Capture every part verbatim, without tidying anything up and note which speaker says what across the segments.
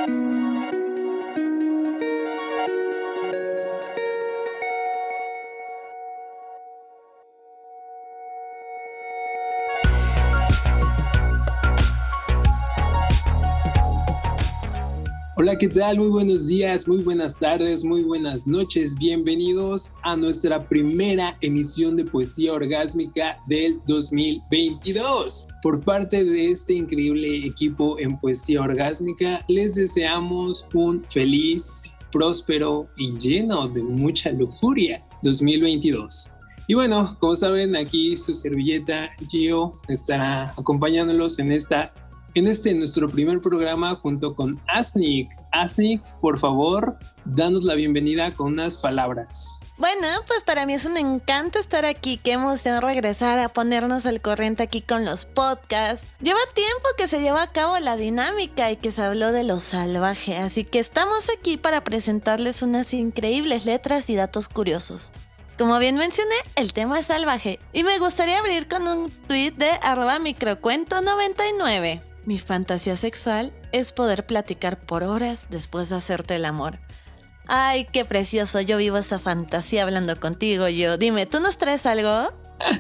Speaker 1: Hola, ¿qué tal? Muy buenos días, muy buenas tardes, muy buenas noches. Bienvenidos a nuestra primera emisión de Poesía Orgásmica del dos mil veintidós. Por parte de este increíble equipo en Poesía Orgásmica, les deseamos un feliz, próspero y lleno de mucha lujuria dos mil veintidós. Y bueno, como saben, aquí su servilleta Gio estará acompañándolos en esta En este nuestro primer programa junto con Asnik. Asnik, por favor, danos la bienvenida con unas palabras.
Speaker 2: Bueno, pues para mí es un encanto estar aquí. Qué emoción regresar a ponernos al corriente aquí con los podcasts. Lleva tiempo que se lleva a cabo la dinámica y que se habló de lo salvaje, así que estamos aquí para presentarles unas increíbles letras y datos curiosos. Como bien mencioné, el tema es salvaje y me gustaría abrir con un tweet de arroba microcuento noventa y nueve. Mi fantasía sexual es poder platicar por horas después de hacerte el amor. Ay, qué precioso, yo vivo esa fantasía hablando contigo, yo. Dime, ¿tú nos traes algo?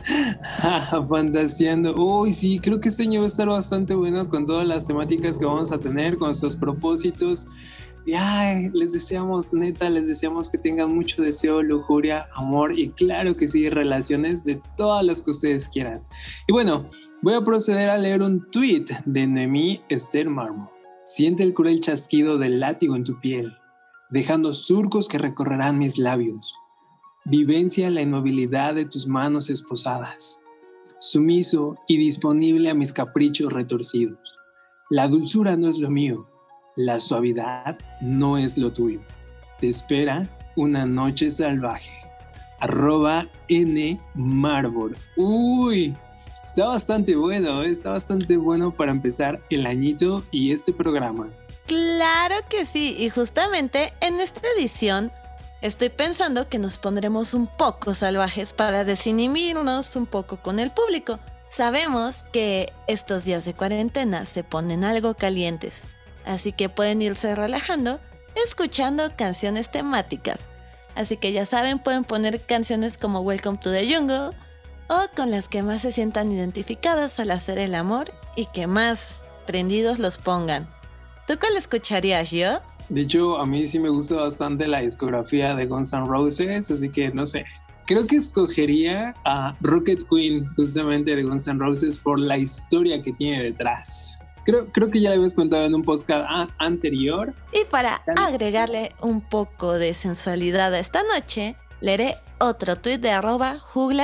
Speaker 1: Fantaseando. Uy, sí, creo que este año va a estar bastante bueno con todas las temáticas que vamos a tener, con nuestros propósitos. Y ay, les deseamos, neta, les deseamos que tengan mucho deseo, lujuria, amor y claro que sí, relaciones de todas las que ustedes quieran. Y bueno, voy a proceder a leer un tweet de Noemí Esther Marmo. Siente el cruel chasquido del látigo en tu piel, dejando surcos que recorrerán mis labios. Vivencia la inmovilidad de tus manos esposadas, sumiso y disponible a mis caprichos retorcidos. La dulzura no es lo mío. La suavidad no es lo tuyo. Te espera una noche salvaje. Arroba N Marvor. Uy, está bastante bueno, ¿eh? Está bastante bueno para empezar el añito y este programa.
Speaker 2: Claro que sí, y justamente en esta edición estoy pensando que nos pondremos un poco salvajes para desinhibirnos un poco con el público. Sabemos que estos días de cuarentena se ponen algo calientes. Así que pueden irse relajando, escuchando canciones temáticas. Así que ya saben, pueden poner canciones como Welcome to the Jungle o con las que más se sientan identificadas al hacer el amor y que más prendidos los pongan. ¿Tú cuál escucharías, yo?
Speaker 1: De hecho, a mí sí me gusta bastante la discografía de Guns N' Roses, así que no sé. Creo que escogería a Rocket Queen, justamente de Guns N' Roses, por la historia que tiene detrás. Creo, creo que ya lo habías contado en un podcast a- anterior.
Speaker 2: Y para agregarle un poco de sensualidad a esta noche, leeré otro tuit de arroba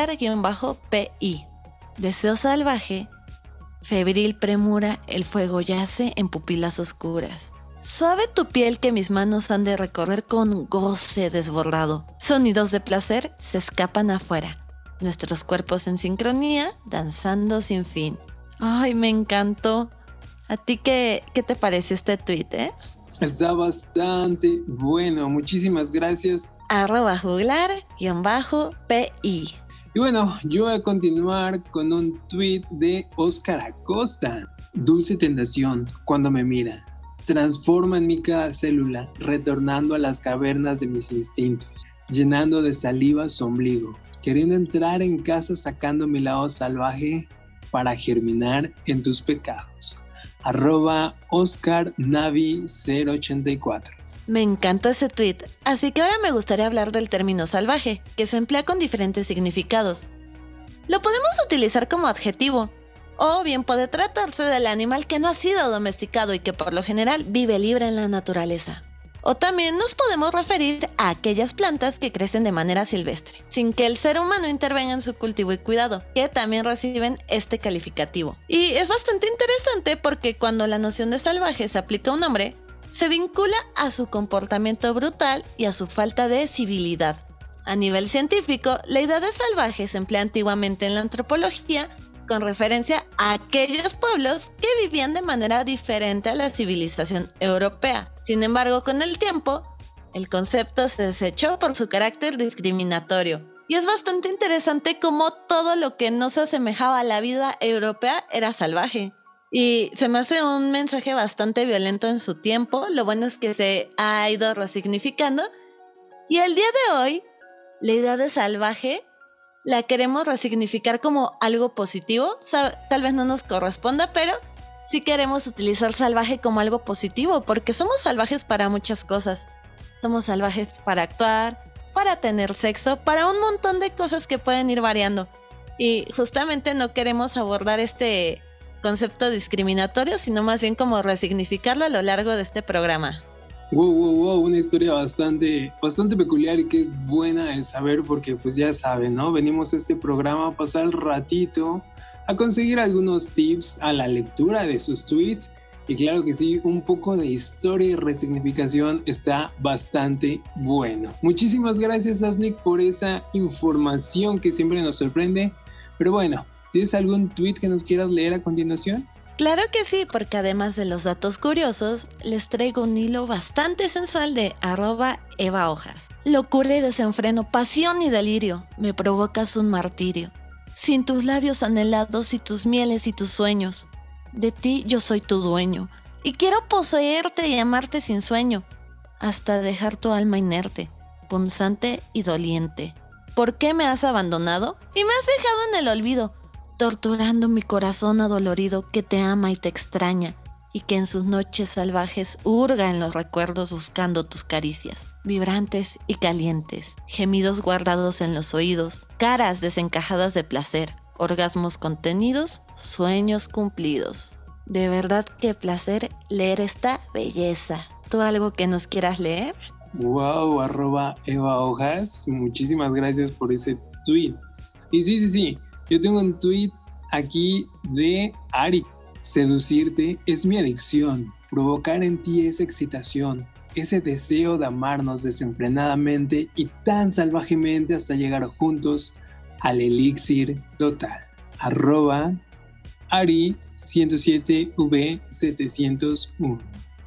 Speaker 2: juglar-pi. Deseo salvaje, febril premura, el fuego yace en pupilas oscuras. Suave tu piel que mis manos han de recorrer con goce desbordado. Sonidos de placer se escapan afuera. Nuestros cuerpos en sincronía, danzando sin fin. Ay, me encantó. ¿A ti qué, qué te pareció este tweet, eh?
Speaker 1: Está bastante bueno, muchísimas gracias.
Speaker 2: Arroba juglar-pi.
Speaker 1: Y bueno, yo voy a continuar con un tweet de Oscar Acosta. Dulce tentación cuando me mira, transforma en mí cada célula, retornando a las cavernas de mis instintos, llenando de saliva su ombligo, queriendo entrar en casa sacando mi lado salvaje para germinar en tus pecados. Arroba Oscar Navi cero ochenta y cuatro.
Speaker 2: Me encantó ese tweet, así que ahora me gustaría hablar del término salvaje, que se emplea con diferentes significados. Lo podemos utilizar como adjetivo, o bien puede tratarse del animal que no ha sido domesticado y que por lo general vive libre en la naturaleza. O también nos podemos referir a aquellas plantas que crecen de manera silvestre, sin que el ser humano intervenga en su cultivo y cuidado, que también reciben este calificativo. Y es bastante interesante porque cuando la noción de salvaje se aplica a un hombre, se vincula a su comportamiento brutal y a su falta de civilidad. A nivel científico, la idea de salvaje se emplea antiguamente en la antropología con referencia a aquellos pueblos que vivían de manera diferente a la civilización europea. Sin embargo, con el tiempo, el concepto se desechó por su carácter discriminatorio. Y es bastante interesante cómo todo lo que no se asemejaba a la vida europea era salvaje. Y se me hace un mensaje bastante violento en su tiempo. Lo bueno es que se ha ido resignificando. Y el día de hoy, la idea de salvaje la queremos resignificar como algo positivo. Tal vez no nos corresponda, pero sí queremos utilizar salvaje como algo positivo, porque somos salvajes para muchas cosas. Somos salvajes para actuar, para tener sexo, para un montón de cosas que pueden ir variando. Y justamente no queremos abordar este concepto discriminatorio, sino más bien como resignificarlo a lo largo de este programa.
Speaker 1: Wow, wow, wow, una historia bastante, bastante peculiar y que es buena de saber porque pues ya saben, ¿no? Venimos a este programa a pasar el ratito, a conseguir algunos tips, a la lectura de sus tweets y claro que sí, un poco de historia y resignificación está bastante bueno. Muchísimas gracias, Asnick, por esa información que siempre nos sorprende, pero bueno, ¿tienes algún tweet que nos quieras leer a continuación?
Speaker 2: Claro que sí, porque además de los datos curiosos, les traigo un hilo bastante sensual de arroba Eva Hojas. Locura y desenfreno, pasión y delirio, me provocas un martirio. Sin tus labios anhelados y tus mieles y tus sueños, de ti yo soy tu dueño, y quiero poseerte y amarte sin sueño, hasta dejar tu alma inerte, punzante y doliente. ¿Por qué me has abandonado? Y me has dejado en el olvido, torturando mi corazón adolorido que te ama y te extraña, y que en sus noches salvajes hurga en los recuerdos buscando tus caricias, vibrantes y calientes, gemidos guardados en los oídos, caras desencajadas de placer, orgasmos contenidos, sueños cumplidos. De verdad qué placer leer esta belleza. ¿Tú algo que nos quieras leer?
Speaker 1: Wow, arroba Eva Hojas, muchísimas gracias por ese tweet. Y sí, sí, sí. Yo tengo un tweet aquí de Ari. Seducirte es mi adicción, provocar en ti esa excitación, ese deseo de amarnos desenfrenadamente y tan salvajemente hasta llegar juntos al elixir total. Arroba Ari ciento siete V setecientos uno.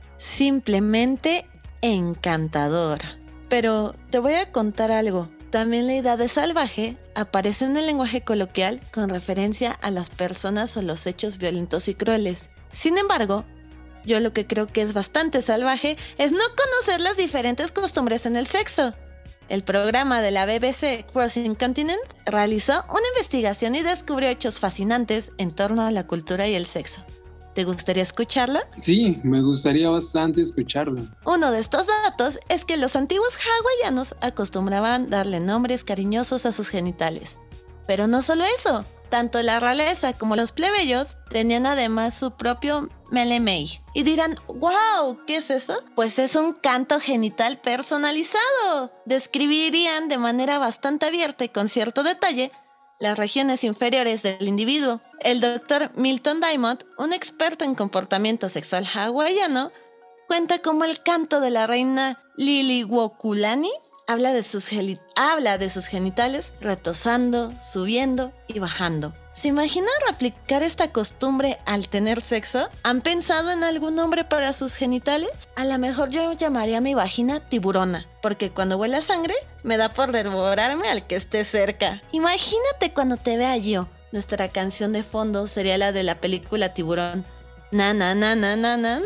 Speaker 2: Simplemente encantador. Pero te voy a contar algo. También la idea de salvaje aparece en el lenguaje coloquial con referencia a las personas o los hechos violentos y crueles. Sin embargo, yo lo que creo que es bastante salvaje es no conocer las diferentes costumbres en el sexo. El programa de la B B C Crossing Continent realizó una investigación y descubrió hechos fascinantes en torno a la cultura y el sexo. ¿Te gustaría escucharlo?
Speaker 1: Sí, me gustaría bastante escucharlo.
Speaker 2: Uno de estos datos es que los antiguos hawaianos acostumbraban darle nombres cariñosos a sus genitales. Pero no solo eso, tanto la realeza como los plebeyos tenían además su propio melemei. Y dirán, wow, ¿qué es eso? Pues es un canto genital personalizado. Describirían de manera bastante abierta y con cierto detalle las regiones inferiores del individuo. El doctor Milton Diamond, un experto en comportamiento sexual hawaiano, cuenta cómo el canto de la reina Liliuokalani habla de sus, gel- habla de sus genitales retosando, subiendo y bajando. ¿Se imaginan replicar esta costumbre al tener sexo? ¿Han pensado en algún nombre para sus genitales? A lo mejor yo llamaría a mi vagina tiburona, porque cuando huele a sangre me da por devorarme al que esté cerca. Imagínate cuando te vea yo. Nuestra canción de fondo sería la de la película Tiburón. Na na na na na na.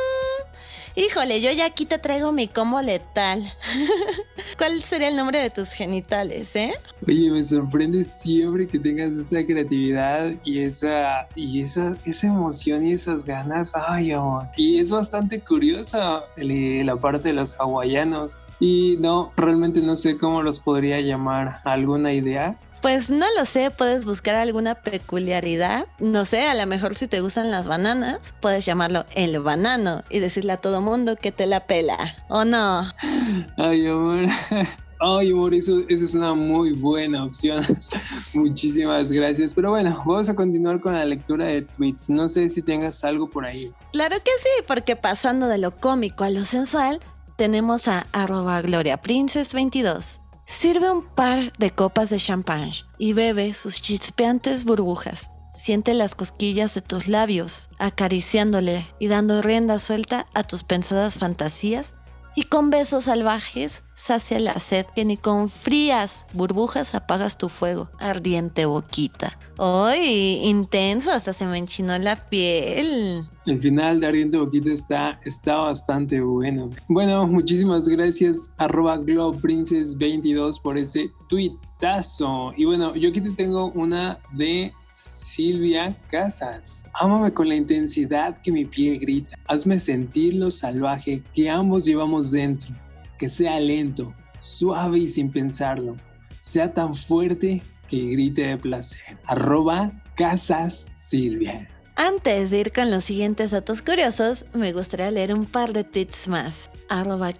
Speaker 2: Híjole, yo ya aquí te traigo mi combo letal. ¿Cuál sería el nombre de tus genitales, eh?
Speaker 1: Oye, me sorprende siempre que tengas esa creatividad y esa, y esa, esa emoción y esas ganas. Ay, amor. Y es bastante curiosa la parte de los hawaianos. Y no, realmente no sé cómo los podría llamar. ¿Alguna idea?
Speaker 2: Pues no lo sé, puedes buscar alguna peculiaridad. No sé, a lo mejor si te gustan las bananas, puedes llamarlo el banano y decirle a todo mundo que te la pela, ¿o no?
Speaker 1: Ay, amor. Ay, amor, eso, eso es una muy buena opción. Muchísimas gracias. Pero bueno, vamos a continuar con la lectura de tweets. No sé si tengas algo por ahí.
Speaker 2: Claro que sí, porque pasando de lo cómico a lo sensual, tenemos a arroba gloriaprinces veintidós. Sirve un par de copas de champán y bebe sus chispeantes burbujas. Siente las cosquillas de tus labios, acariciándole y dando rienda suelta a tus pensadas fantasías Y con besos salvajes sacia la sed que ni con frías burbujas apagas tu fuego, ardiente boquita. ¡Ay, intenso! Hasta se me enchinó la piel.
Speaker 1: El final de Ardiente Boquita está, está bastante bueno. Bueno, muchísimas gracias arroba glowprincess veintidós por ese tuitazo. Y bueno, yo aquí te tengo una de Silvia Casas. Ámame con la intensidad que mi piel grita. Hazme sentir lo salvaje que ambos llevamos dentro. Que sea lento, suave y sin pensarlo. Sea tan fuerte que grite de placer. Arroba Casas Silvia.
Speaker 2: Antes de ir con los siguientes datos curiosos, me gustaría leer un par de tweets más. Arroba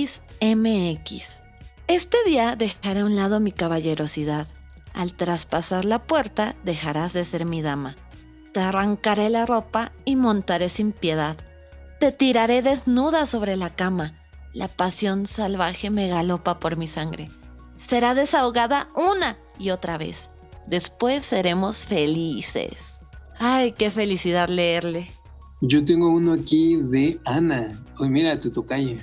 Speaker 2: KexMX. Este día dejaré a un lado mi caballerosidad. Al traspasar la puerta dejarás de ser mi dama. Te arrancaré la ropa y montaré sin piedad. Te tiraré desnuda sobre la cama. La pasión salvaje me galopa por mi sangre. Será desahogada una y otra vez. Después seremos felices. Ay, qué felicidad leerle.
Speaker 1: Yo tengo uno aquí de Ana. Oye, mira tu tocaya.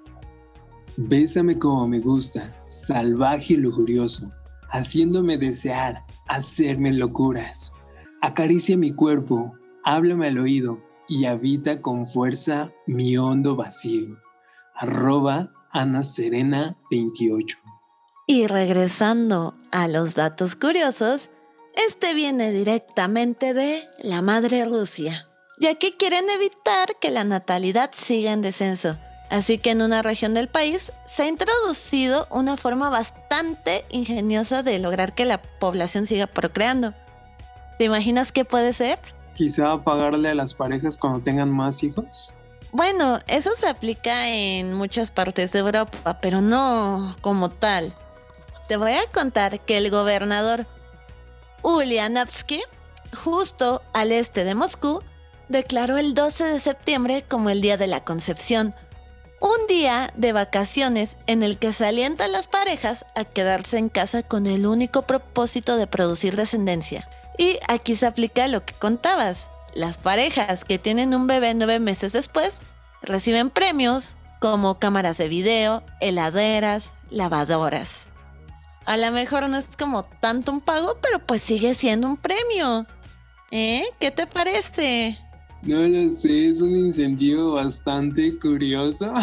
Speaker 1: Bésame como me gusta, salvaje y lujurioso, haciéndome desear, hacerme locuras. Acaricia mi cuerpo, háblame al oído y habita con fuerza mi hondo vacío. Arroba Ana Serena veintiocho.
Speaker 2: Y regresando a los datos curiosos, este viene directamente de la madre Rusia, ya que quieren evitar que la natalidad siga en descenso. Así que en una región del país se ha introducido una forma bastante ingeniosa de lograr que la población siga procreando. ¿Te imaginas qué puede ser?
Speaker 1: Quizá pagarle a las parejas cuando tengan más hijos.
Speaker 2: Bueno, eso se aplica en muchas partes de Europa, pero no como tal. Te voy a contar que el gobernador Ulyanovsky, justo al este de Moscú, declaró el doce de septiembre como el Día de la Concepción, un día de vacaciones en el que se alienta a las parejas a quedarse en casa con el único propósito de producir descendencia. Y aquí se aplica lo que contabas. Las parejas que tienen un bebé nueve meses después reciben premios como cámaras de video, heladeras, lavadoras. A lo mejor no es como tanto un pago, pero pues sigue siendo un premio. ¿Eh? ¿Qué te parece?
Speaker 1: No lo sé, es un incentivo bastante curioso.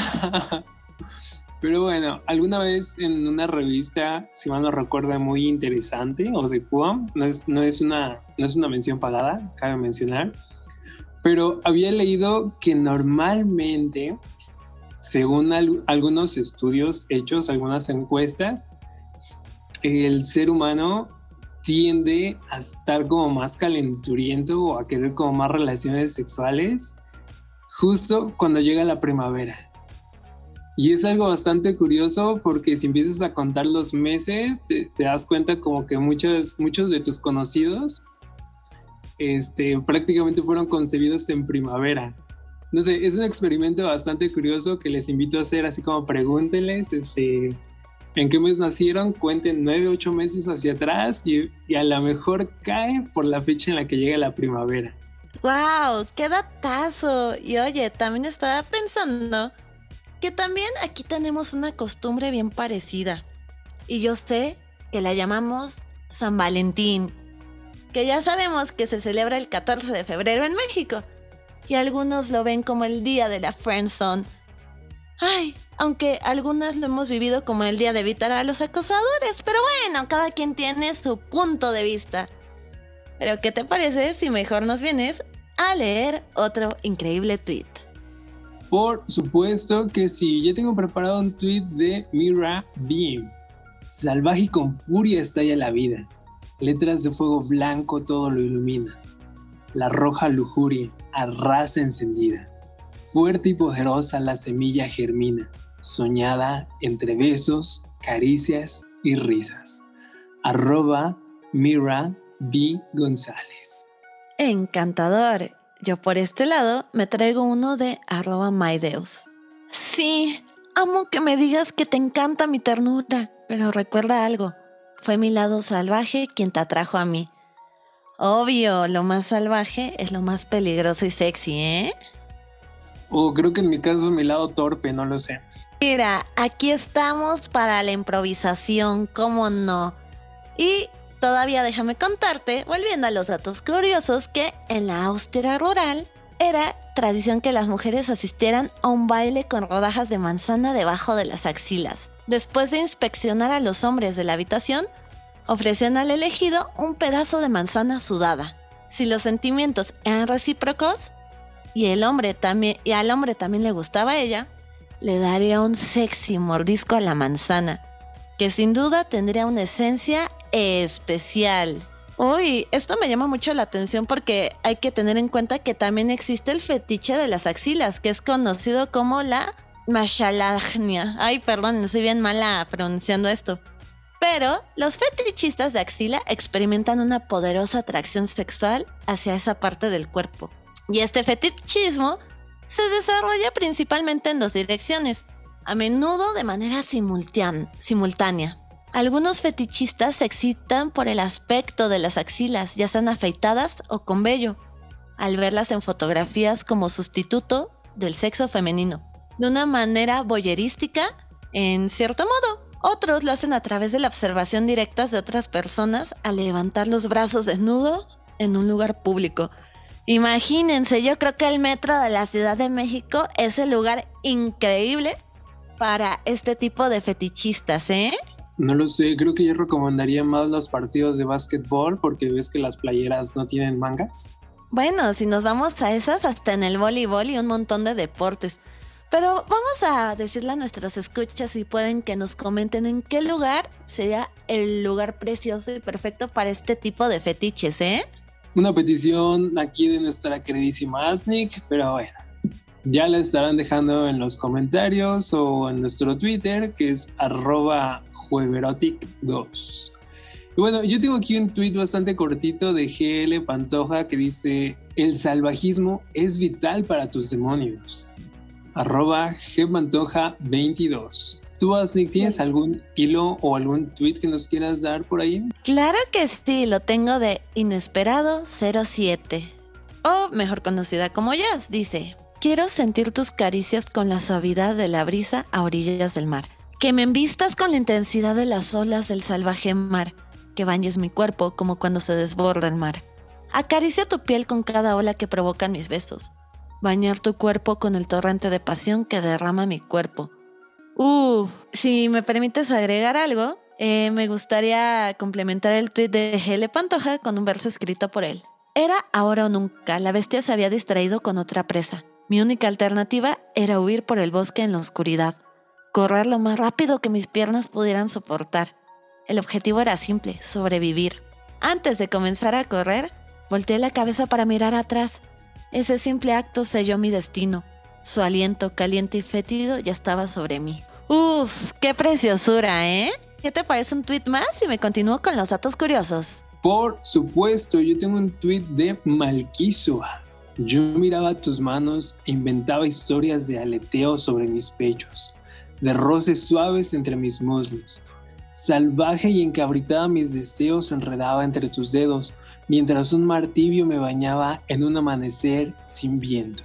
Speaker 1: Pero bueno, alguna vez en una revista, si mal no recuerdo, muy interesante, o de Q A M, no es, no es una, no es una mención pagada, cabe mencionar, pero había leído que normalmente, según al, algunos estudios hechos, algunas encuestas, el ser humano tiende a estar como más calenturiento o a querer como más relaciones sexuales justo cuando llega la primavera. Y es algo bastante curioso porque si empiezas a contar los meses, te, te das cuenta como que muchos, muchos de tus conocidos este, prácticamente fueron concebidos en primavera. No sé, es un experimento bastante curioso que les invito a hacer, así como pregúntenles este, en qué mes nacieron, cuenten nueve, ocho meses hacia atrás y, y a lo mejor cae por la fecha en la que llega la primavera.
Speaker 2: ¡Wow! ¡Qué datazo! Y oye, también estaba pensando que también aquí tenemos una costumbre bien parecida. Y yo sé que la llamamos San Valentín, que ya sabemos que se celebra el catorce de febrero en México. Y algunos lo ven como el día de la friendzone. Ay, aunque algunas lo hemos vivido como el día de evitar a los acosadores. Pero bueno, cada quien tiene su punto de vista. Pero ¿qué te parece si mejor nos vienes a leer otro increíble tweet?
Speaker 1: Por supuesto que sí, ya tengo preparado un tweet de Mira Beam. Salvaje y con furia estalla la vida. Letras de fuego blanco todo lo ilumina. La roja lujuria arrasa encendida. Fuerte y poderosa la semilla germina, soñada entre besos, caricias y risas. Arroba Mira B. González.
Speaker 2: Encantador. Yo por este lado me traigo uno de arroba mydeus. Sí, amo que me digas que te encanta mi ternura, pero recuerda algo, fue mi lado salvaje quien te atrajo a mí. Obvio, lo más salvaje es lo más peligroso y sexy, ¿eh?
Speaker 1: O creo que en mi caso mi lado torpe, no lo sé.
Speaker 2: Mira, aquí estamos para la improvisación, ¿cómo no? Y todavía déjame contarte, volviendo a los datos curiosos, que en la Austria rural era tradición que las mujeres asistieran a un baile con rodajas de manzana debajo de las axilas. Después de inspeccionar a los hombres de la habitación, ofrecían al elegido un pedazo de manzana sudada. Si los sentimientos eran recíprocos y, el hombre también, y al hombre también le gustaba a ella, le daría un sexy mordisco a la manzana, que sin duda tendría una esencia especial. Uy, esto me llama mucho la atención porque hay que tener en cuenta que también existe el fetiche de las axilas, que es conocido como la mashalagnia. Ay, perdón, soy bien mala pronunciando esto. Pero los fetichistas de axila experimentan una poderosa atracción sexual hacia esa parte del cuerpo. Y este fetichismo se desarrolla principalmente en dos direcciones, a menudo de manera simultánea. simultánea. Algunos fetichistas se excitan por el aspecto de las axilas, ya sean afeitadas o con vello, al verlas en fotografías como sustituto del sexo femenino, de una manera voyerística, en cierto modo. Otros lo hacen a través de la observación directa de otras personas al levantar los brazos desnudo en un lugar público. Imagínense, yo creo que el metro de la Ciudad de México es el lugar increíble para este tipo de fetichistas, ¿eh?
Speaker 1: No lo sé, creo que yo recomendaría más los partidos de básquetbol porque ves que las playeras no tienen mangas.
Speaker 2: Bueno, si nos vamos a esas, hasta en el voleibol y un montón de deportes. Pero vamos a decirle a nuestros escuchas si pueden que nos comenten en qué lugar sería el lugar precioso y perfecto para este tipo de fetiches, ¿eh?
Speaker 1: Una petición aquí de nuestra queridísima Asnick, pero bueno, ya la estarán dejando en los comentarios o en nuestro Twitter, que es arroba jueverotic dos. Y bueno, yo tengo aquí un tweet bastante cortito de G L Pantoja que dice: el salvajismo es vital para tus demonios. Arroba gpantoja veintidós. ¿Tú, Asnick, tienes algún hilo o algún tweet que nos quieras dar por ahí?
Speaker 2: Claro que sí, lo tengo de Inesperado cero siete, o mejor conocida como Jazz. Dice: quiero sentir tus caricias con la suavidad de la brisa a orillas del mar, que me embistas con la intensidad de las olas del salvaje mar, que bañes mi cuerpo como cuando se desborda el mar. Acaricia tu piel con cada ola que provocan mis besos, bañar tu cuerpo con el torrente de pasión que derrama mi cuerpo. Uh, si me permites agregar algo, eh, me gustaría complementar el tuit de G L Pantoja con un verso escrito por él. Era ahora o nunca, la bestia se había distraído con otra presa. Mi única alternativa era huir por el bosque en la oscuridad, correr lo más rápido que mis piernas pudieran soportar. El objetivo era simple: sobrevivir. Antes de comenzar a correr, volteé la cabeza para mirar atrás. Ese simple acto selló mi destino. Su aliento caliente y fétido ya estaba sobre mí. ¡Uf! ¡Qué preciosura!, ¿eh? ¿Qué te parece un tweet más? Y me continúo con los datos curiosos.
Speaker 1: Por supuesto, yo tengo un tweet de Malquisua. Yo miraba tus manos e inventaba historias de aleteo sobre mis pechos, de roces suaves entre mis muslos. Salvaje y encabritada mis deseos se enredaba entre tus dedos, mientras un mar tibio me bañaba en un amanecer sin viento.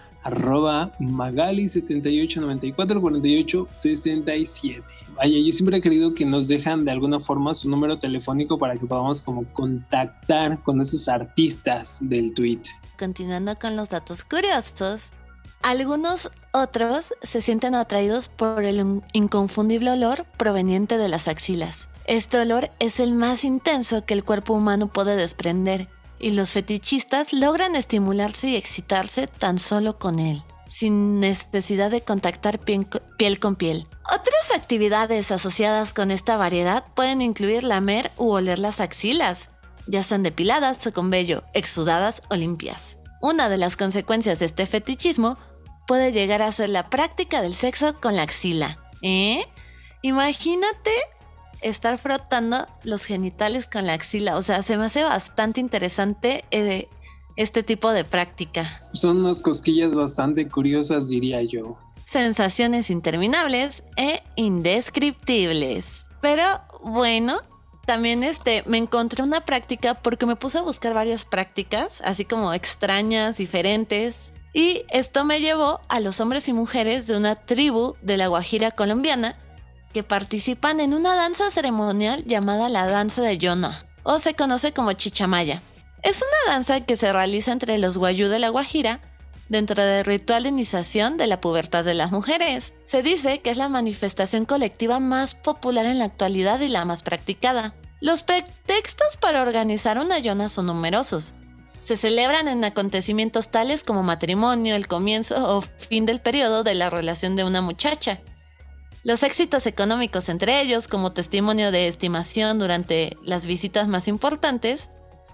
Speaker 1: Arroba Magali setenta y ocho noventa y cuatro cuarenta y ocho sesenta y siete. Vaya, yo siempre he querido que nos dejan de alguna forma su número telefónico para que podamos como contactar con esos artistas del tweet.
Speaker 2: Continuando con los datos curiosos, algunos otros se sienten atraídos por el inconfundible olor proveniente de las axilas. Este olor es el más intenso que el cuerpo humano puede desprender, y los fetichistas logran estimularse y excitarse tan solo con él, sin necesidad de contactar piel con piel. Otras actividades asociadas con esta variedad pueden incluir lamer u oler las axilas, ya sean depiladas o con vello, exudadas o limpias. Una de las consecuencias de este fetichismo puede llegar a ser la práctica del sexo con la axila. ¿Eh? Imagínate estar frotando los genitales con la axila. O sea, se me hace bastante interesante eh, este tipo de práctica.
Speaker 1: Son unas cosquillas bastante curiosas, diría yo.
Speaker 2: Sensaciones interminables e indescriptibles. Pero bueno, también este, me encontré una práctica porque me puse a buscar varias prácticas, así como extrañas, diferentes. Y esto me llevó a los hombres y mujeres de una tribu de la Guajira colombiana que participan en una danza ceremonial llamada la danza de Yona, o se conoce como chichamaya. Es una danza que se realiza entre los guayú de la Guajira dentro del ritual de iniciación de la pubertad de las mujeres. Se dice que es la manifestación colectiva más popular en la actualidad y la más practicada. Los pretextos para organizar una Yona son numerosos. Se celebran en acontecimientos tales como matrimonio, el comienzo o fin del periodo de la relación de una muchacha. Los éxitos económicos entre ellos como testimonio de estimación durante las visitas más importantes,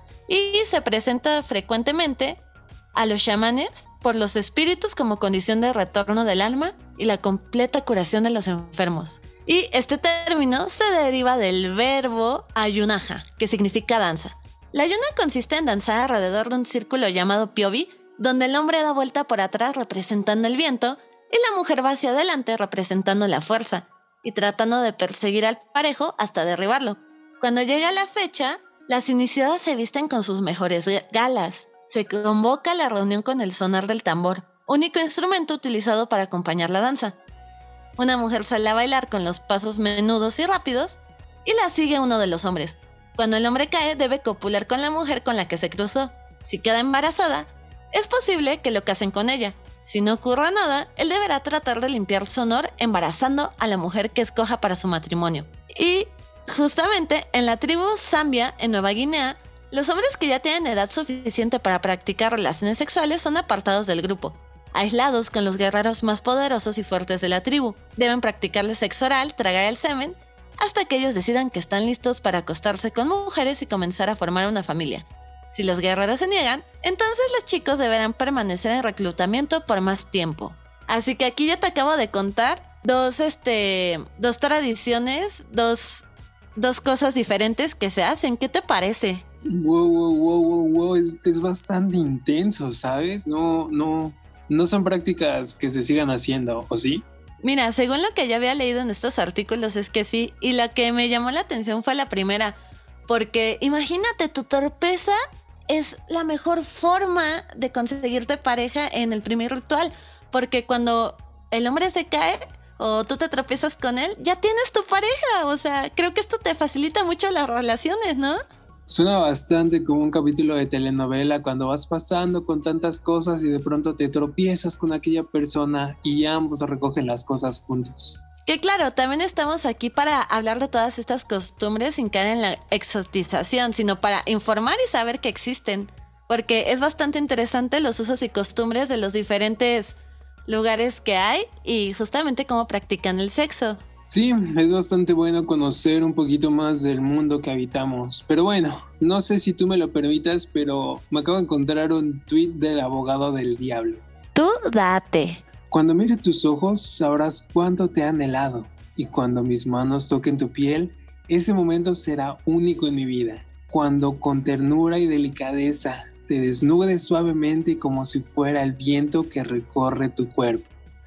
Speaker 2: y se presenta frecuentemente a los chamanes por los espíritus como condición de retorno del alma y la completa curación de los enfermos. Y este término se deriva del verbo ayunaja, que significa danza. La ayuna consiste en danzar alrededor de un círculo llamado piovi, donde el hombre da vuelta por atrás representando el viento y la mujer va hacia adelante representando la fuerza y tratando de perseguir al parejo hasta derribarlo. Cuando llega la fecha, las iniciadas se visten con sus mejores galas. Se convoca la reunión con el sonar del tambor, único instrumento utilizado para acompañar la danza. Una mujer sale a bailar con los pasos menudos y rápidos y la sigue uno de los hombres. Cuando el hombre cae, debe copular con la mujer con la que se cruzó. Si queda embarazada, es posible que lo casen con ella. Si no ocurre nada, él deberá tratar de limpiar su honor embarazando a la mujer que escoja para su matrimonio. Y justamente en la tribu Zambia, en Nueva Guinea, los hombres que ya tienen edad suficiente para practicar relaciones sexuales son apartados del grupo, aislados con los guerreros más poderosos y fuertes de la tribu. Deben practicarles sexo oral, tragar el semen, hasta que ellos decidan que están listos para acostarse con mujeres y comenzar a formar una familia. Si los guerreros se niegan, entonces los chicos deberán permanecer en reclutamiento por más tiempo. Así que aquí ya te acabo de contar dos, este, dos tradiciones, dos, dos cosas diferentes que se hacen. ¿Qué te parece?
Speaker 1: Wow, wow, wow, wow, wow. Es, es bastante intenso, ¿sabes? No, no, no son prácticas que se sigan haciendo, ¿o sí?
Speaker 2: Mira, según lo que yo había leído en estos artículos es que sí, y la que me llamó la atención fue la primera, porque imagínate, tu torpeza es la mejor forma de conseguirte pareja en el primer ritual, porque cuando el hombre se cae o tú te tropiezas con él, ya tienes tu pareja. O sea, creo que esto te facilita mucho las relaciones, ¿no?
Speaker 1: Suena bastante como un capítulo de telenovela cuando vas pasando con tantas cosas y de pronto te tropiezas con aquella persona y ambos recogen las cosas juntos.
Speaker 2: Que claro, también estamos aquí para hablar de todas estas costumbres sin caer en la exotización, sino para informar y saber que existen, porque es bastante interesante los usos y costumbres de los diferentes lugares que hay y justamente cómo practican el sexo.
Speaker 1: Sí, es bastante bueno conocer un poquito más del mundo que habitamos. Pero bueno, no sé si tú me lo permitas, pero me acabo de encontrar un tuit del abogado del diablo.
Speaker 2: Tú date.
Speaker 1: Cuando mire tus ojos, sabrás cuánto te han helado. Y cuando mis manos toquen tu piel, ese momento será único en mi vida. Cuando con ternura y delicadeza te desnudes suavemente como si fuera el viento que recorre tu cuerpo.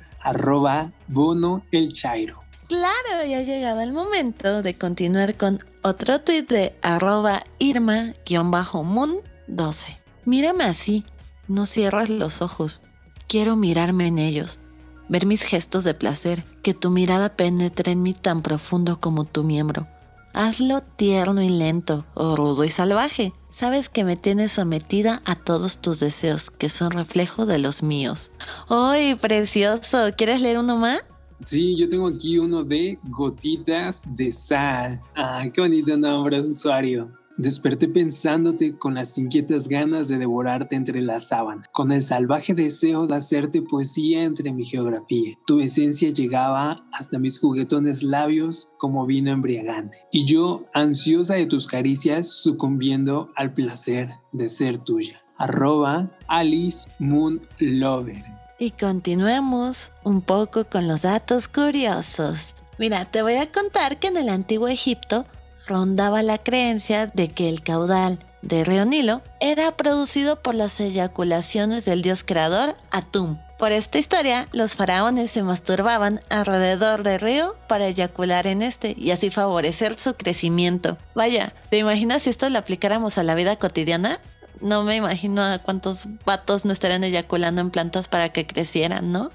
Speaker 1: Arroba Bono el Chairo.
Speaker 2: Claro, ya ha llegado el momento de continuar con otro tuit de arroba Irma-Moon doce. Mírame así, no cierras los ojos. Quiero mirarme en ellos, ver mis gestos de placer, que tu mirada penetre en mí tan profundo como tu miembro. Hazlo tierno y lento, o rudo y salvaje. Sabes que me tienes sometida a todos tus deseos, que son reflejo de los míos. ¡Ay, precioso! ¿Quieres leer uno más?
Speaker 1: Sí, yo tengo aquí uno de Gotitas de Sal. ¡Ay, qué bonito nombre de usuario! Desperté pensándote con las inquietas ganas de devorarte entre las sábanas, con el salvaje deseo de hacerte poesía entre mi geografía. Tu esencia llegaba hasta mis juguetones labios como vino embriagante, y yo, ansiosa de tus caricias, sucumbiendo al placer de ser tuya. Arroba Alice Moon Lover.
Speaker 2: Y continuemos un poco con los datos curiosos. Mira, te voy a contar que en el antiguo Egipto rondaba la creencia de que el caudal del río Nilo era producido por las eyaculaciones del dios creador Atum. Por esta historia, los faraones se masturbaban alrededor del río para eyacular en este y así favorecer su crecimiento. Vaya, ¿te imaginas si esto lo aplicáramos a la vida cotidiana? no me imagino a cuántos vatos no estarían eyaculando en plantas para que crecieran, ¿no?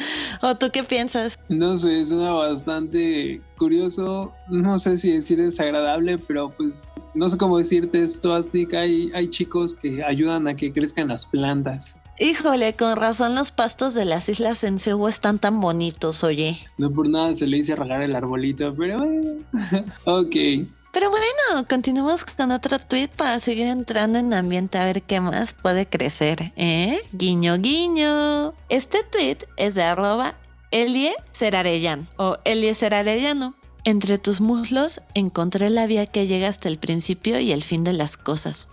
Speaker 2: ¿O tú qué piensas?
Speaker 1: No sé, suena bastante curioso, no sé si decir desagradable, pero pues no sé cómo decirte esto, Astic. Hay, hay chicos que ayudan a que crezcan las plantas.
Speaker 2: Híjole, con razón los pastos de las islas en Cebu están tan bonitos, oye.
Speaker 1: No por nada se le hice regar el arbolito, pero bueno. Ok.
Speaker 2: Pero bueno, continuamos con otro tweet para seguir entrando en ambiente a ver qué más puede crecer, ¿eh? Guiño, guiño. Este tweet es de arroba Elie Serarellán o Elie Serarellano. Entre tus muslos encontré la vía que llega hasta el principio y el fin de las cosas.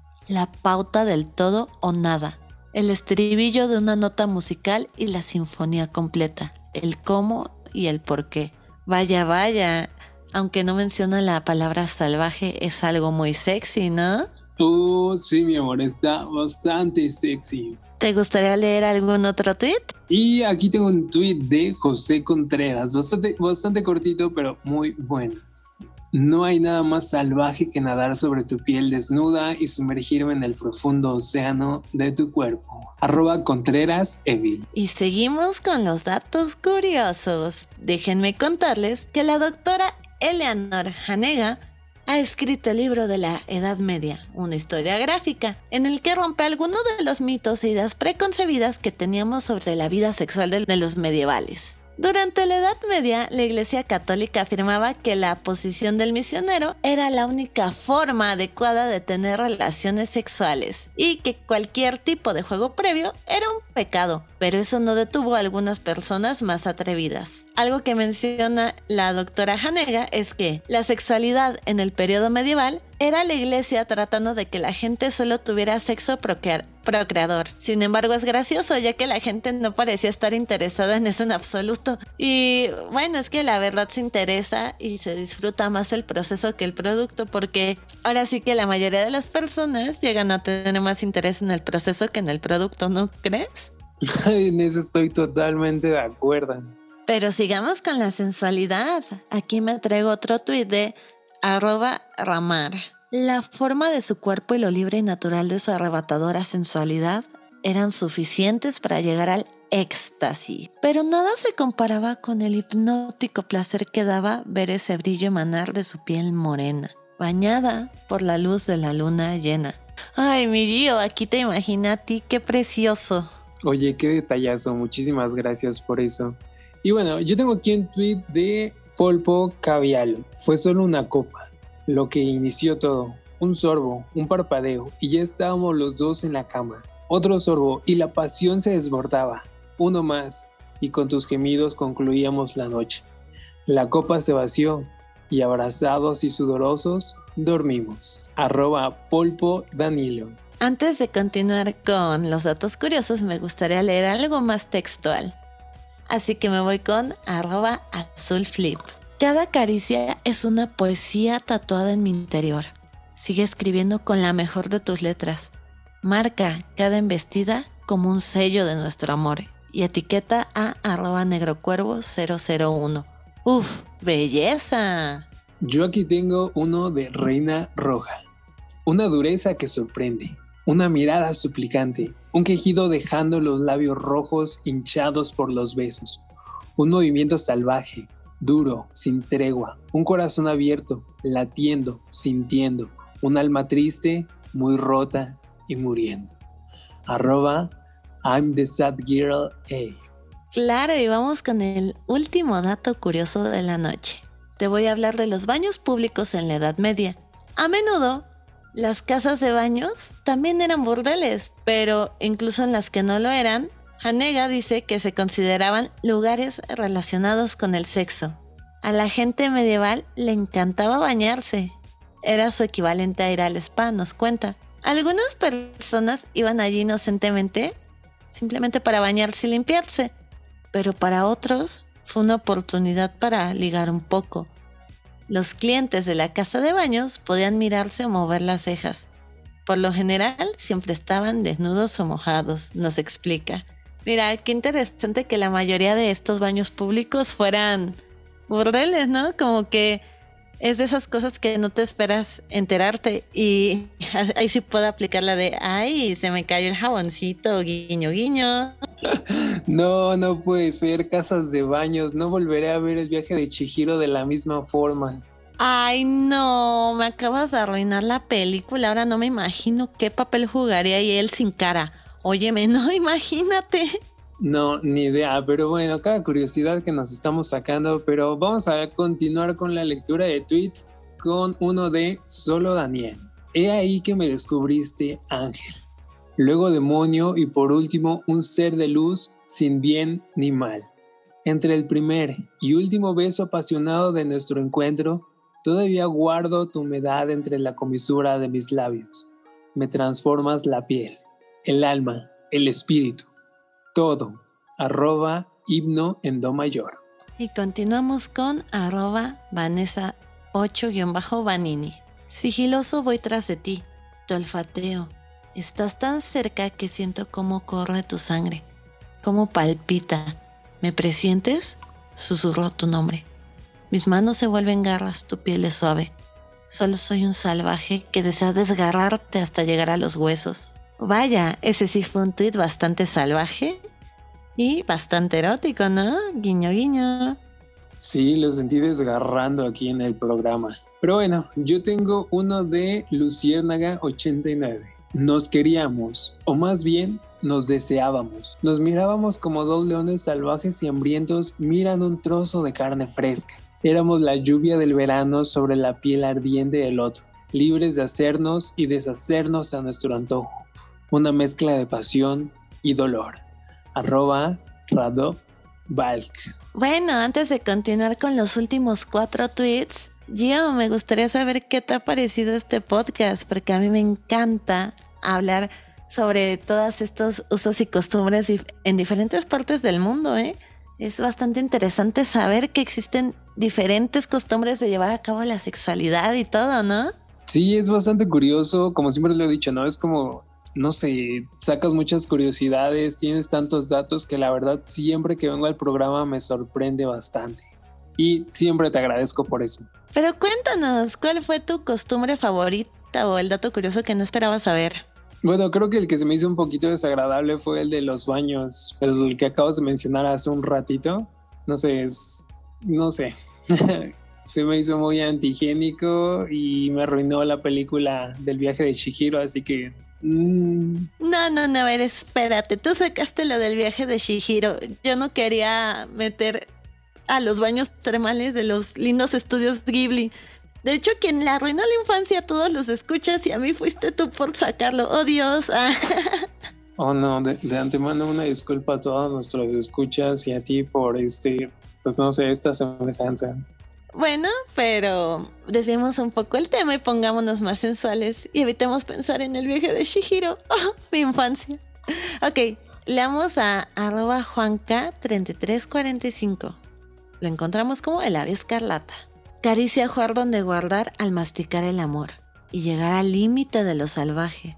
Speaker 2: La pauta del todo o nada. El estribillo de una nota musical y la sinfonía completa. El cómo y el por qué. Vaya, vaya. Aunque no menciona la palabra salvaje, es algo muy sexy, ¿no?
Speaker 1: Oh, sí, mi amor, está bastante sexy.
Speaker 2: ¿Te gustaría leer algún otro tweet?
Speaker 1: Y aquí tengo un tweet de José Contreras, bastante, bastante cortito, pero muy bueno. No hay nada más salvaje que nadar sobre tu piel desnuda y sumergirme en el profundo océano de tu cuerpo. Arroba Contreras Evil.
Speaker 2: Y seguimos con los datos curiosos. Déjenme contarles que la doctora Eleanor Hanega ha escrito el libro de la Edad Media, una historia gráfica, en el que rompe algunos de los mitos e ideas preconcebidas que teníamos sobre la vida sexual de los medievales. Durante la Edad Media, la Iglesia Católica afirmaba que la posición del misionero era la única forma adecuada de tener relaciones sexuales y que cualquier tipo de juego previo era un pecado, pero eso no detuvo a algunas personas más atrevidas. Algo que menciona la doctora Hanega es que la sexualidad en el periodo medieval era la Iglesia tratando de que la gente solo tuviera sexo procrear procreador. Sin embargo, es gracioso ya que la gente no parecía estar interesada en eso en absoluto. Y bueno, es que la verdad se interesa y se disfruta más el proceso que el producto, porque ahora sí que la mayoría de las personas llegan a tener más interés en el proceso que en el producto, ¿no crees?
Speaker 1: En eso estoy totalmente de acuerdo.
Speaker 2: Pero sigamos con la sensualidad. Aquí me traigo otro tuit de arroba Ramar. La forma de su cuerpo y lo libre y natural de su arrebatadora sensualidad eran suficientes para llegar al éxtasis. Pero nada se comparaba con el hipnótico placer que daba ver ese brillo emanar de su piel morena, bañada por la luz de la luna llena. Ay, mi Dio, aquí te imagino a ti, qué precioso.
Speaker 1: Oye, qué detallazo, muchísimas gracias por eso. Y bueno, yo tengo aquí un tweet de Polpo Cavialo. Fue solo una copa lo que inició todo. Un sorbo, un parpadeo, y ya estábamos los dos en la cama. Otro sorbo, y la pasión se desbordaba. Uno más, y con tus gemidos concluíamos la noche. La copa se vació, y abrazados y sudorosos, dormimos. Arroba Polpo Danilo.
Speaker 2: Antes de continuar con los datos curiosos, me gustaría leer algo más textual. Así que me voy con arroba azulflip. Cada caricia es una poesía tatuada en mi interior. Sigue escribiendo con la mejor de tus letras. Marca cada embestida como un sello de nuestro amor. Y etiqueta a arroba negrocuervo cero cero uno. ¡Uf! ¡Belleza!
Speaker 1: Yo aquí tengo uno de Reina Roja. Una dureza que sorprende. Una mirada suplicante. Un quejido dejando los labios rojos hinchados por los besos. Un movimiento salvaje. Duro, sin tregua, un corazón abierto, latiendo, sintiendo, un alma triste, muy rota y muriendo. Arroba I'm the sad girl A.
Speaker 2: Claro, y vamos con el último dato curioso de la noche. Te voy a hablar de los baños públicos en la Edad Media. A menudo, las casas de baños también eran burdeles, pero incluso en las que no lo eran, Hanega dice que se consideraban lugares relacionados con el sexo. A la gente medieval le encantaba bañarse. Era su equivalente a ir al spa, nos cuenta. Algunas personas iban allí inocentemente, simplemente para bañarse y limpiarse, pero para otros fue una oportunidad para ligar un poco. Los clientes de la casa de baños podían mirarse o mover las cejas. Por lo general, siempre estaban desnudos o mojados, nos explica. Mira, qué interesante que la mayoría de estos baños públicos fueran burdeles, ¿no? Como que Es de esas cosas que no te esperas enterarte y ahí sí puedo aplicar la de, ay, se me cayó el jaboncito, guiño, guiño.
Speaker 1: No, no puede ser, casas de baños, no volveré a ver el viaje de Chihiro de la misma forma.
Speaker 2: Ay, no, me acabas de arruinar la película, ahora no me imagino qué papel jugaría ahí él sin cara. Óyeme, no, imagínate.
Speaker 1: No, ni idea, pero bueno, cada curiosidad que nos estamos sacando, pero vamos a continuar con la lectura de tweets con uno de Solo Daniel. He ahí que me descubriste, ángel. Luego demonio y por último un ser de luz sin bien ni mal. Entre el primer y último beso apasionado de nuestro encuentro, todavía guardo tu humedad entre la comisura de mis labios. Me transformas la piel, el alma, el espíritu. Todo, arroba himno en do mayor.
Speaker 2: Y continuamos con arroba Vanessa ocho Vanini. Sigiloso voy tras de ti, te olfateo. Estás tan cerca que siento cómo corre tu sangre, cómo palpita. ¿Me presientes? Susurró tu nombre. Mis manos se vuelven garras, tu piel es suave. Solo soy un salvaje que desea desgarrarte hasta llegar a los huesos. Vaya, ese sí fue un tuit bastante salvaje y bastante erótico, ¿no? Guiño, guiño.
Speaker 1: Sí, lo sentí desgarrando aquí en el programa. Pero bueno, yo tengo uno de Luciérnaga ochenta y nueve. Nos queríamos, o más bien, nos deseábamos. Nos mirábamos como dos leones salvajes y hambrientos miran un trozo de carne fresca. Éramos la lluvia del verano sobre la piel ardiente del otro, libres de hacernos y deshacernos a nuestro antojo. Una mezcla de pasión y dolor. Arroba Radov Valk.
Speaker 2: Bueno, antes de continuar con los últimos cuatro tweets, Gio, me gustaría saber qué te ha parecido este podcast, porque a mí me encanta hablar sobre todos estos usos y costumbres en diferentes partes del mundo, ¿eh? Es bastante interesante saber que existen diferentes costumbres de llevar a cabo la sexualidad y todo, ¿no?
Speaker 1: Sí, es bastante curioso, como siempre lo he dicho, ¿no? Es como, no sé, sacas muchas curiosidades, tienes tantos datos que la verdad siempre que vengo al programa me sorprende bastante. Y siempre te agradezco por eso.
Speaker 2: Pero cuéntanos, ¿cuál fue tu costumbre favorita o el dato curioso que no esperabas saber?
Speaker 1: Bueno, creo que el que se me hizo un poquito desagradable fue el de los baños, el que acabas de mencionar hace un ratito. No sé, es, no sé, se me hizo muy antihigiénico y me arruinó la película del viaje de Chihiro, así que... Mm.
Speaker 2: No, no, no, a ver, espérate, tú sacaste lo del viaje de Chihiro. Yo no quería meter a los baños termales de los lindos estudios Ghibli. De hecho, quien le arruinó la infancia a todos los escuchas y a mí fuiste tú por sacarlo. ¡Oh, Dios!
Speaker 1: Oh, no, de, de antemano una disculpa a todos nuestros escuchas y a ti por este, pues no sé, esta semejanza.
Speaker 2: Bueno, pero desviemos un poco el tema y pongámonos más sensuales y evitemos pensar en el viaje de Chihiro. ¡Oh, mi infancia! Ok, leamos a arroba Juanca treinta y tres cuarenta y cinco. Lo encontramos como el ave escarlata. Caricia jugar donde guardar al masticar el amor y llegar al límite de lo salvaje.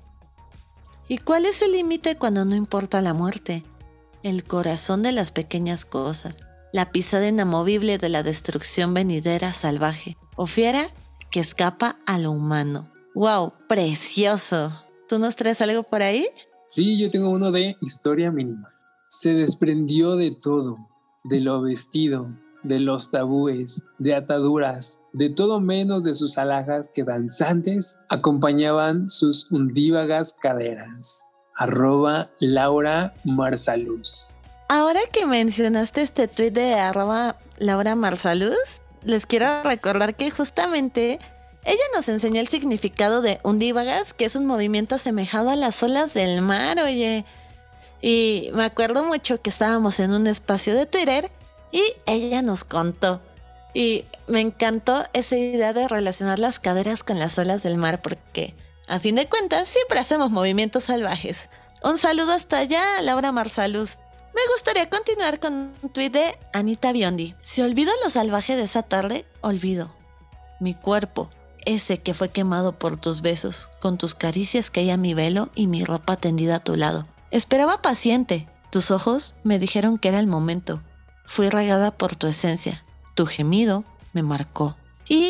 Speaker 2: ¿Y cuál es el límite cuando no importa la muerte? El corazón de las pequeñas cosas, la pisada inamovible de la destrucción venidera salvaje, o fiera que escapa a lo humano. ¡Wow! ¡Precioso! ¿Tú nos traes algo por ahí?
Speaker 1: Sí, yo tengo uno de historia mínima. Se desprendió de todo, de lo vestido, de los tabúes, de ataduras, de todo menos de sus alhajas que danzantes acompañaban sus hundívagas caderas. Arroba Laura Marsaluz.
Speaker 2: Ahora que mencionaste este tuit de arroba Laura Marsaluz, les quiero recordar que justamente ella nos enseñó el significado de hundívagas, que es un movimiento asemejado a las olas del mar, oye. Y me acuerdo mucho que estábamos en un espacio de Twitter y ella nos contó. Y me encantó esa idea de relacionar las caderas con las olas del mar porque, a fin de cuentas, siempre hacemos movimientos salvajes. Un saludo hasta allá, Laura Marsaluz. Me gustaría continuar con un tuit de Anita Biondi. Si olvido lo salvaje de esa tarde, olvido mi cuerpo, ese que fue quemado por tus besos, con tus caricias caía mi velo y mi ropa tendida a tu lado. Esperaba paciente, tus ojos me dijeron que era el momento. Fui regada por tu esencia, tu gemido me marcó. Y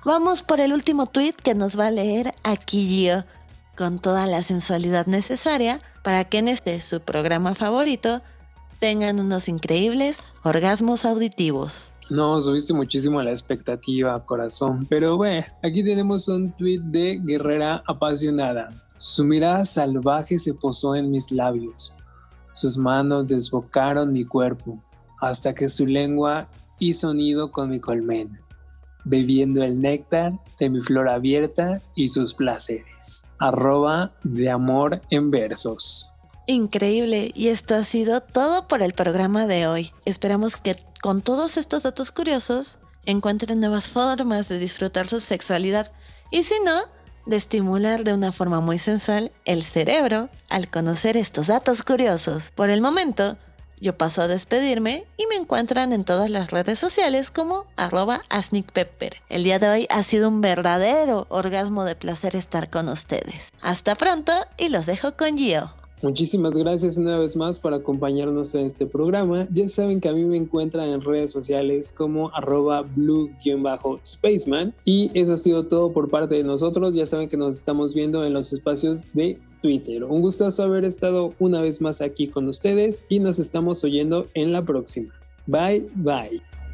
Speaker 2: Vamos por el último tweet que nos va a leer aquí Gio, con toda la sensualidad necesaria para que en este su programa favorito tengan unos increíbles orgasmos auditivos.
Speaker 1: No, subiste muchísimo la expectativa, corazón. Pero bueno, aquí tenemos un tweet de Guerrera Apasionada. Su mirada salvaje se posó en mis labios. Sus manos desbocaron mi cuerpo, hasta que su lengua hizo nido con mi colmena, bebiendo el néctar de mi flor abierta y sus placeres. Arroba de amor en versos.
Speaker 2: Increíble, y esto ha sido todo por el programa de hoy. Esperamos que con todos estos datos curiosos encuentren nuevas formas de disfrutar su sexualidad y si no, de estimular de una forma muy sensual el cerebro al conocer estos datos curiosos. Por el momento, yo paso a despedirme y me encuentran en todas las redes sociales como arroba asnicpepper. El día de hoy ha sido un verdadero orgasmo de placer estar con ustedes. Hasta pronto y los dejo con Gio.
Speaker 1: Muchísimas gracias una vez más por acompañarnos en este programa. Ya saben que a mí me encuentran en redes sociales como arroba blue-spaceman. Y eso ha sido todo por parte de nosotros. Ya saben que nos estamos viendo en los espacios de Twitter. Un gustazo haber estado una vez más aquí con ustedes y nos estamos oyendo en la próxima. Bye, bye.